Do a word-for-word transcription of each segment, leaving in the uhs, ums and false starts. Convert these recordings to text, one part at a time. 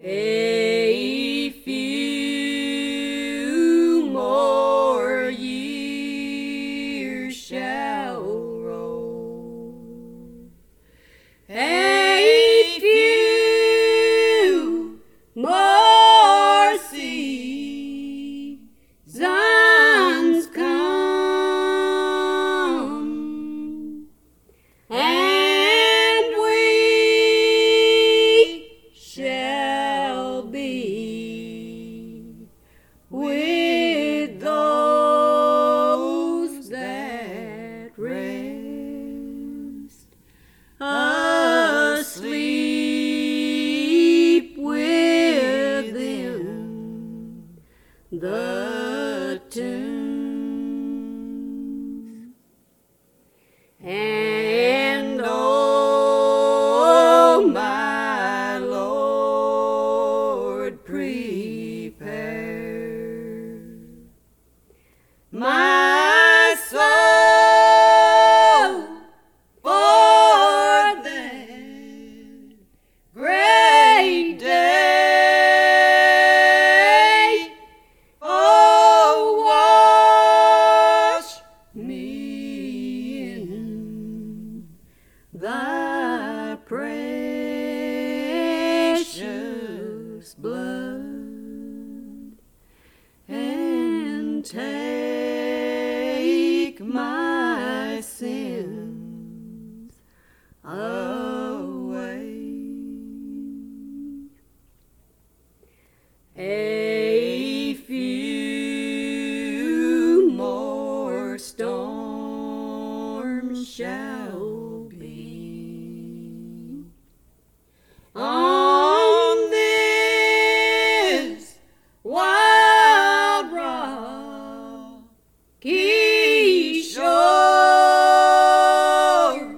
A few more years shall roll. A few more seasons come, and we shall be with those that rest, asleep within the tomb. And oh, my Lord, prepare my soul for that great day. Oh, wash me in thy precious blood, and take my sins away. A few more storms shall be on this wild rocky shore,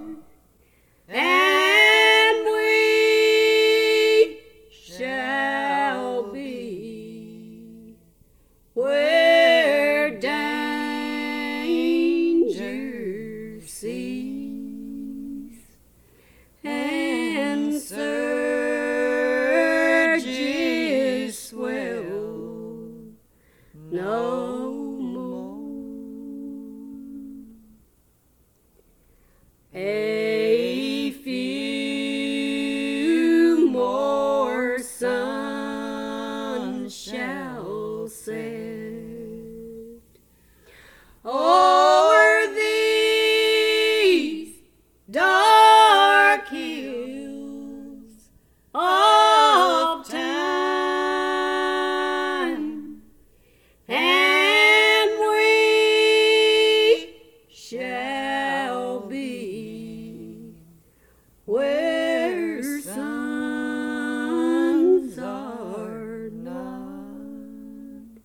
and we shall be where danger cease and surges swell no more. A few more suns shall set o'er these dark hills of time, and we shall be where suns are not.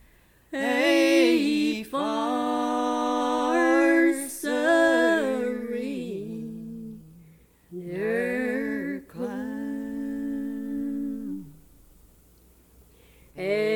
A far serener climb.